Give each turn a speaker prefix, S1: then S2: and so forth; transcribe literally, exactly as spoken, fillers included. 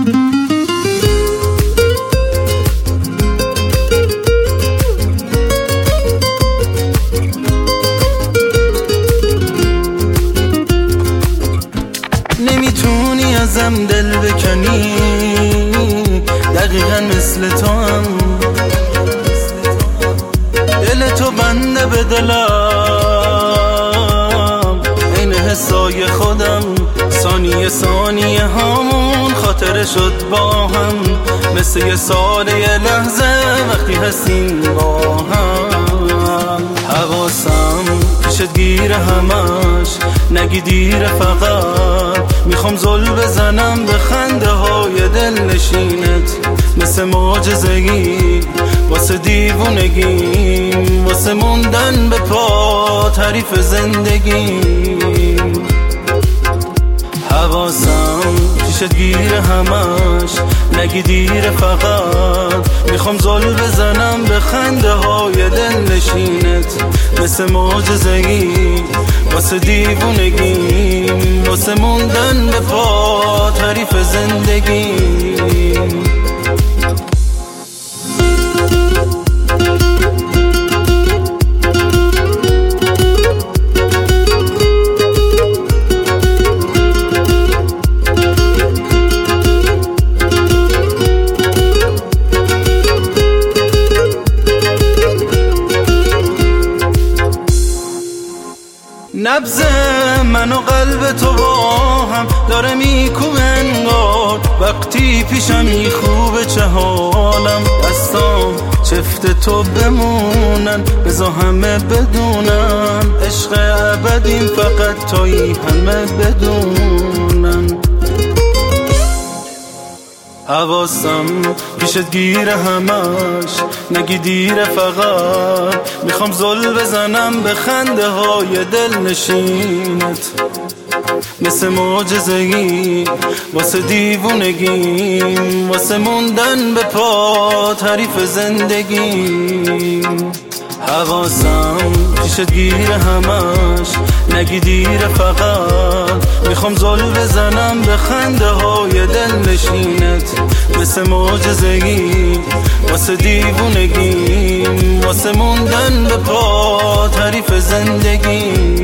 S1: نمیتونی ازم دل بکنی، دقیقا مثل تو هم دل تو بنده به دلم، این حسای خودم ثانیه ثانیه همون خاطره شد با هم، مثل یه سال یه لحظه وقتی هستیم با هم. حواسم پیشت گیره همش، نگی دیره، فقط میخوام زل بزنم به خنده های دل نشینت، مثل معجزه‌ای واسه دیوونگیم، واسه موندن به پا تعریف زندگیم. حواسم پیشت گیره همش، نگی دیره، فقط میخوام زل بزنم به خنده های دل نشینت، مثل معجزه‌ای واسه دیوونگیم، واسه موندن به پا تعریف زندگیم. نبض من و قلب تو با هم داره میکوبه انگار، وقتی پیشمی خوبه چه حالم، دستام چفت تو بمونن، بذار همه بدونن عشق ابدیم فقط تویی، همه بدونن. حواسم پیشت گیره همش، نگی دیره، فقط میخوام زل بزنم به خنده های دل نشینت، مثل معجزه‌ای واسه دیوونگیم، واسه موندن به پا تعریف زندگیم. حواسم پیشت گیره همش، نگی دیره، فقط میخوام زل بزنم به خنده های دل نشینت، مثل معجزه‌ای واسه دیوونگیم، واسه موندن به پا تعریف زندگیم.